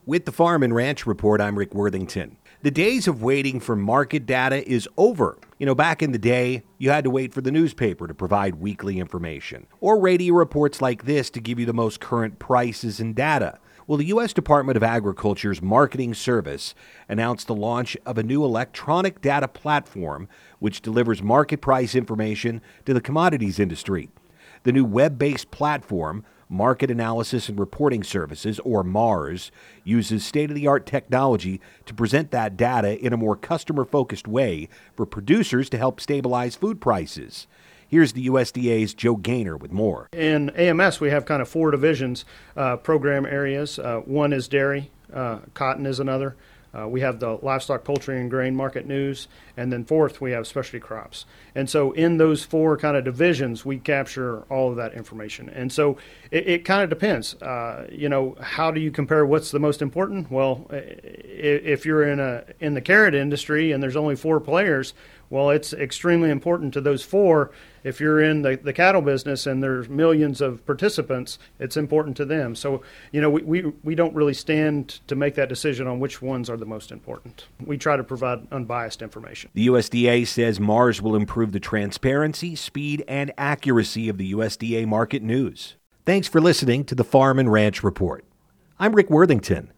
With the Farm and Ranch Report, I'm Rick Worthington. The days of waiting for market data is over. Back in the day, you had to wait for the newspaper to provide weekly information, or radio reports like this to give you the most current prices and data. Well, the U.S. Department of Agriculture's Marketing Service announced the launch of a new electronic data platform which delivers market price information to the commodities industry. The new web-based platform, Market Analysis and Reporting Services, or MARS, uses state-of-the-art technology to present that data in a more customer-focused way for producers to help stabilize food prices. Here's the USDA's Joe Gaynor with more. In AMS, we have kind of four divisions, program areas. One is dairy, cotton is another. We have the livestock, poultry, and grain market news. And then fourth, we have specialty crops. And so in those four kind of divisions, we capture all of that information. And so it kind of depends. How do you compare what's the most important? Well, if you're in the carrot industry and there's only four players, well, it's extremely important to those four. If you're in the cattle business and there's millions of participants, it's important to them. So, we don't really stand to make that decision on which ones are the most important. We try to provide unbiased information. The USDA says MARS will improve the transparency, speed, and accuracy of the USDA market news. Thanks for listening to the Farm and Ranch Report. I'm Rick Worthington.